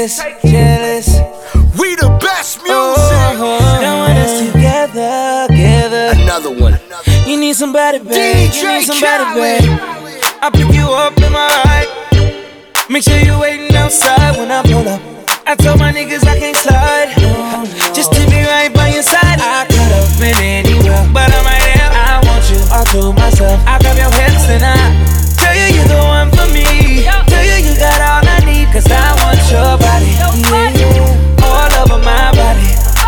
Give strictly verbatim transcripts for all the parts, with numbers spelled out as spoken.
jealous, jealous. We the best music. Oh, don't want us together, together. Another one. You need somebody, babe. You need somebody, Khaled. babe. I pick you up in my ride. Make sure you waiting outside when I pull up. I told my niggas I can't slide. Just to be right by your side. I could have been anywhere, but I'm right here. I want you all to myself. I grab your hips and I tell you you're the one for me. Tell you you got all I need, cause I want your body. Yeah, all over my body.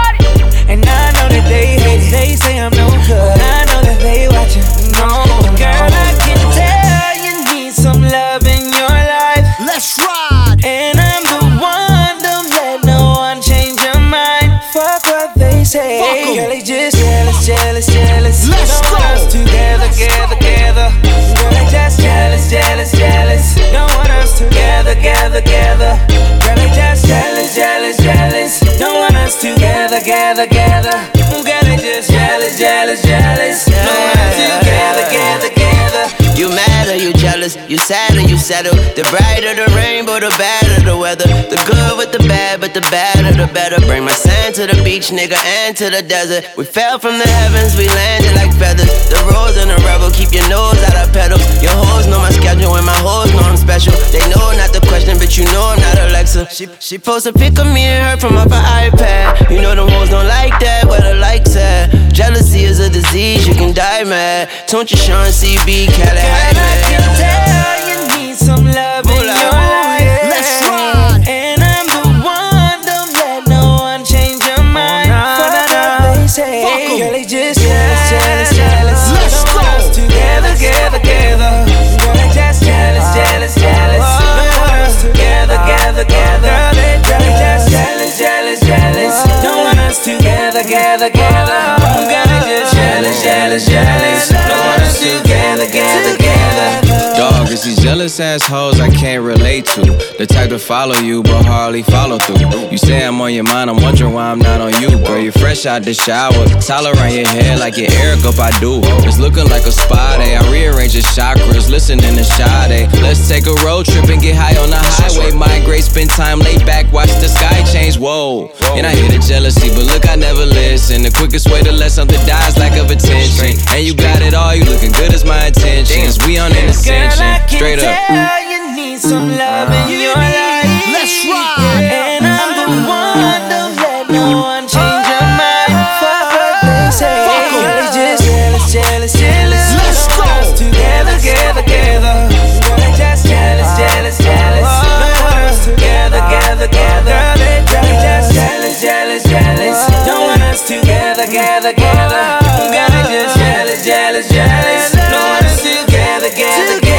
And I know that they hate it. They say I'm no good. I know that they watching. No, girl, I can tell you need some love in your life. Let's ride. And I'm the one, don't let no one change your mind. Fuck what they say. Girl, they just jealous, jealous, jealous. Let's don't go. want us together, together, together. Girl, they just jealous, jealous, jealous. Don't want us together, together, together. Girl, they just jealous, jealous, jealous. Don't want us together, together, together. Girl, they just jealous, jealous, jealous. Don't want us together, together, together. You mad or you jealous, you sad or you settle. The brighter the rainbow, the better the weather. The good with the bad, but the badder the better. Bring my sand to the beach, nigga, and to the desert. We fell from the heavens, we landed like feathers. The rose and the rebel, keep your nose out of pedals. Your hoes know my schedule and my hoes know I'm special. They know not the question, but you know I'm not Alexa. She, she post a pic of me and her from off her iPad. You know them hoes don't like that, where the likes at. Jealousy is a disease, you can die mad. Don't you Sean C B, Cali, Girl, I can tell you need some love in your life. Let's ride. And I'm the one, don't let no one change your mind. Fuck what they say. Girl, they just jealous, jealous, jealous. Let's Don't go. want us together, together, together. Girl, they just jealous, jealous, jealous. Don't want us together, together, together. Girl, they just jealous, jealous, jealous. Don't want us together, together, together. Girl, they just jealous, jealous, jealous. Don't want us together, together, together. Dog, it's these jealous assholes I can't relate to. The type to follow you, but hardly follow through. You say I'm on your mind, I'm wondering why I'm not on you. Girl, you're fresh out the shower, towel around your head like your Eric up I do. It's looking like a spa day, I rearrange your chakras, listening to Sade. Let's take a road trip and get high on the highway. Migrate, spend time laid back, watch the sky change, whoa. And I hear the jealousy, but look, I never listen. The quickest way to let something die is lack of attention. And you got it all, you looking good as my intentions. We on an ascension. Girl, I can Straight up. tell you need some love in your life. Let's ride. And I'm the one, don't let no one change your mind. Fuck what they say. Girl, they just jealous, jealous, jealous. Let's Don't go. want us together, together, together. Girl, they just jealous, jealous, jealous. Don't want us together, together, together. Girl, they just jealous, jealous, jealous. Don't want us together, together, together. Girl, they just jealous, jealous, jealous. Don't want us together, together, together.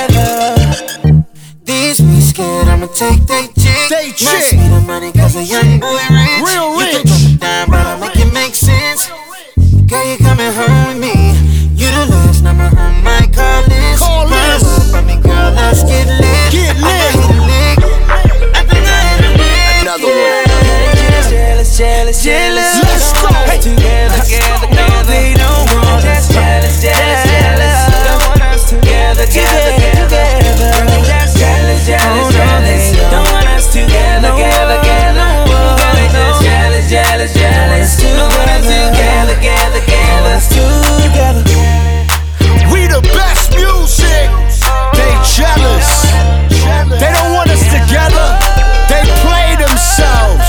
These we scared, I'ma take they chick. They Not chick. sweet of money, cause a young boy rich. Real You can rich. drop it down, but I'll make it make sense. Girl, you coming home with me. You the last number on my call list. Call list. Run up on me, girl, let's get lit. Get I'ma lit. hit a lick. I think I hit a lick. Another one. Jealous, jealous, jealous, jealous. Let's go. Hey. Together, together, together. They don't want us. Jealous, jealous, jealous. Don't want us together, together, together. They just jealous, jealous, jealous. Don't want us together, together, together. They just jealous, jealous, jealous. Don't want us together, together, together. We the best music. They jealous. They don't want us together. They play themselves.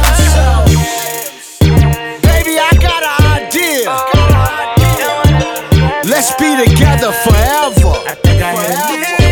Baby, I got an idea. Let's be together forever. I think I hit a lick.